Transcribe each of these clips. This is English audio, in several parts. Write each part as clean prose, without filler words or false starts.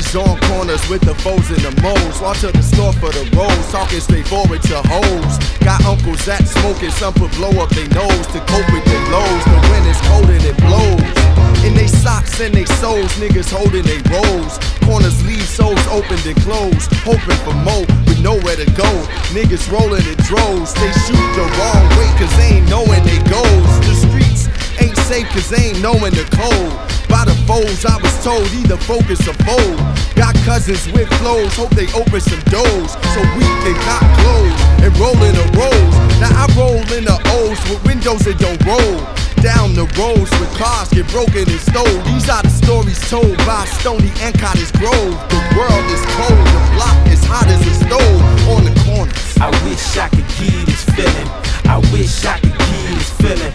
Niggas on corners with the foes and the moles. Walk to the store for the rolls, talking straightforward to hoes. Got uncles that smoking, some put blow up their nose to cope with their lows. The wind is cold and it blows. In they socks and they soles, niggas holding they rolls. Corners leave souls opened and closed, hoping for more with nowhere to go. Niggas rolling in droves, they shoot the wrong way cause they ain't knowing they goals. The streets ain't safe cause they ain't knowing the code. By the foes I was told either focus or fold. Got cousins with flows, hope they open some doors so we can cop clothes and roll in the rolls. Now I roll in the O's with windows that don't roll. Down the roads where cars get broken and stole. These are the stories told by Stony and Cottage Grove. The world is cold, the block is hot as a stove on the corners. I wish I could give this feeling. I wish I could give this feeling.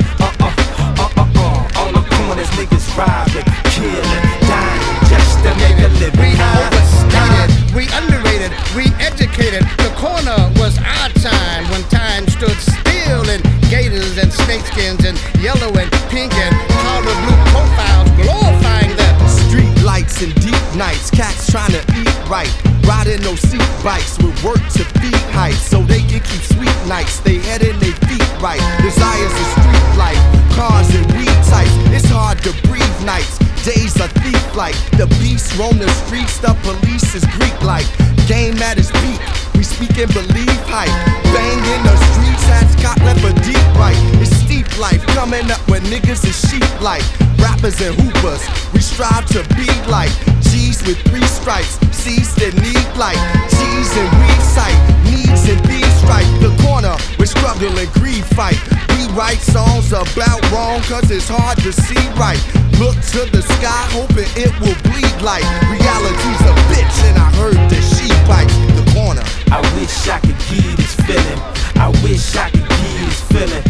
On the corners, niggas robbing, killing, dying just to make a living. We overstated, we underrated, we educated. The corner was our time when time stood still in gators and snakeskins and yellow and pink and powder blue profiles glorifying the street lights and deep nights. Cats trying to eat right, riding those seat bikes with work to feed heights so they can keep sweet nights. They head in their feet right. Desires of street life, cars and weed types. It's hard to breathe nights. Days are thief-like. The beasts roam the streets. The police is Greek-like. Game at its peak. We speak and believe hype. Bang in the streets. Hats got left for deep right. It's steep life. Coming up when niggas is sheep like. Rappers and hoopers. We strive to be like G's with 3 stripes. C's that need like G's and weed sight. Needs and thieves strike. The corner with struggle and greed fight. We write songs about wrong cause it's hard to see right. Look to the sky hoping it will bleed like reality's a bitch and I heard that she bites the corner. I wish I could give this feeling. I wish I could give this feeling.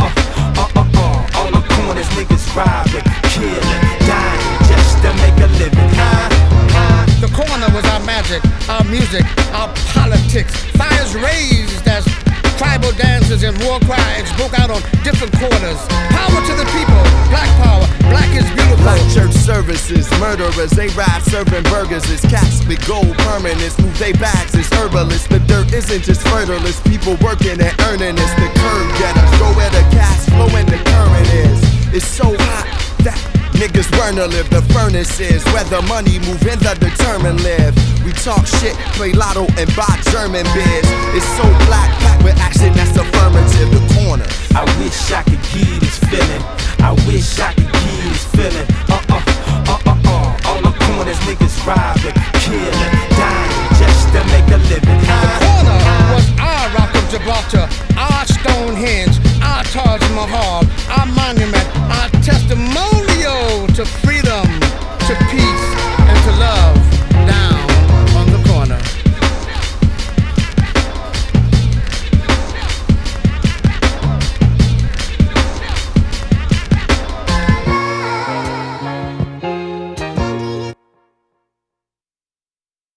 On the corners, niggas robbing, killing, dying just to make a living. The corner was our magic, our music, our politics. Fires raised as tribal dances and war cries broke out on different corners. Power to the people, black power, black is beautiful. Like church services, murderers, they rap serving burgers. It's cats with gold permanents, move they bags, it's herbalists. The dirt isn't just fertile, it's people working and earning. It's the curve getters, go where the cash flow and the current is. It's so hot that niggas burn to live. The furnace is where the money move and the determined live. We talk shit, play lotto and buy German beers. It's so black, packed with action that's affirmative. The corner. I wish I could give this feeling. I wish I could give this feeling.